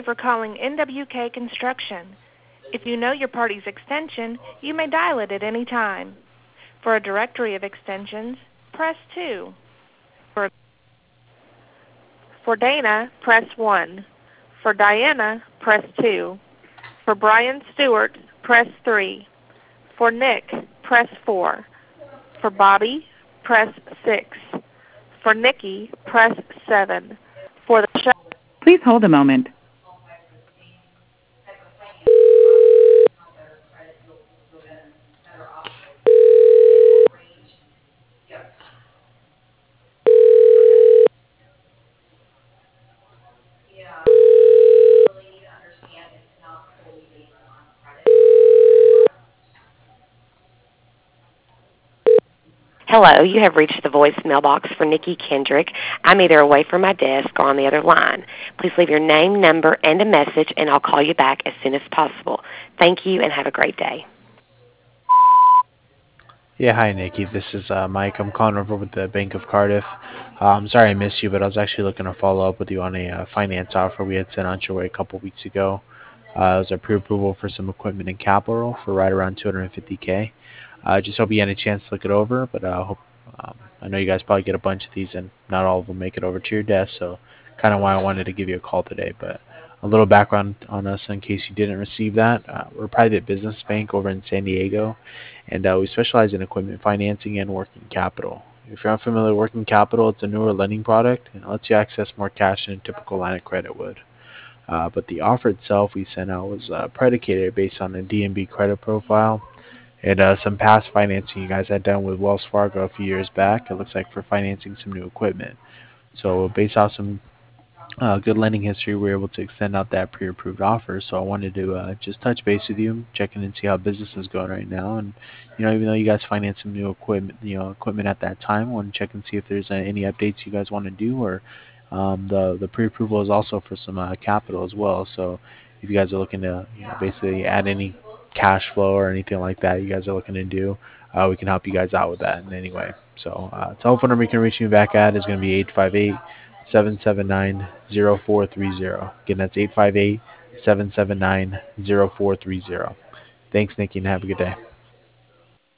you for calling NWK Construction. If you know your party's extension, you may dial it at any time. For a directory of extensions, press 2. For Dana, press 1. For Diana, press 2. For Brian Stewart, press 3. For Nick, press 4. For Bobby, press 6. For Nikki, press 7. For the show. Please hold a moment. Hello, you have reached the voicemail box for Nikki Kendrick. I'm either away from my desk or on the other line. Please leave your name, number, and a message, and I'll call you back as soon as possible. Thank you, and have a great day. Yeah, hi Nikki. This is Mike. I'm calling over with the Bank of Cardiff. I'm sorry I missed you, but I was actually looking to follow up with you on a finance offer we had sent on your way a couple weeks ago. It was a pre-approval for some equipment and capital for right around 250K. Just hope you had a chance to look it over, but I know you guys probably get a bunch of these, and not all of them make it over to your desk, so kind of why I wanted to give you a call today. But a little background on us in case you didn't receive that. We're a private business bank over in San Diego, and we specialize in equipment financing and working capital. If you're unfamiliar with working capital, it's a newer lending product, and it lets you access more cash than a typical line of credit would. But the offer itself we sent out was predicated based on a DNB credit profile and some past financing you guys had done with Wells Fargo a few years back. It looks like for financing some new equipment. So based off some good lending history, we were able to extend out that pre-approved offer. So I wanted to just touch base with you, check in and see how business is going right now. And even though you guys financed some new equipment, equipment at that time, I want to check and see if there's any updates you guys want to do, or the pre-approval is also for some capital as well. So if you guys are looking to basically add any cash flow or anything like that you guys are looking to do, we can help you guys out with that in any way. So telephone number you can reach me back at is going to be 858-779-0430. Again, that's 858-779-0430. Thanks, Nikki, and have a good day.